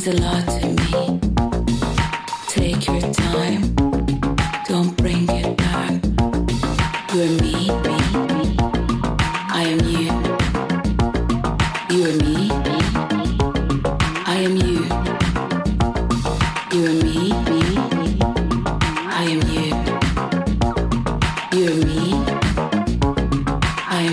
means a lot to me. Take your time, don't bring it back. You're me, I am you. You are me, I am you. You are me.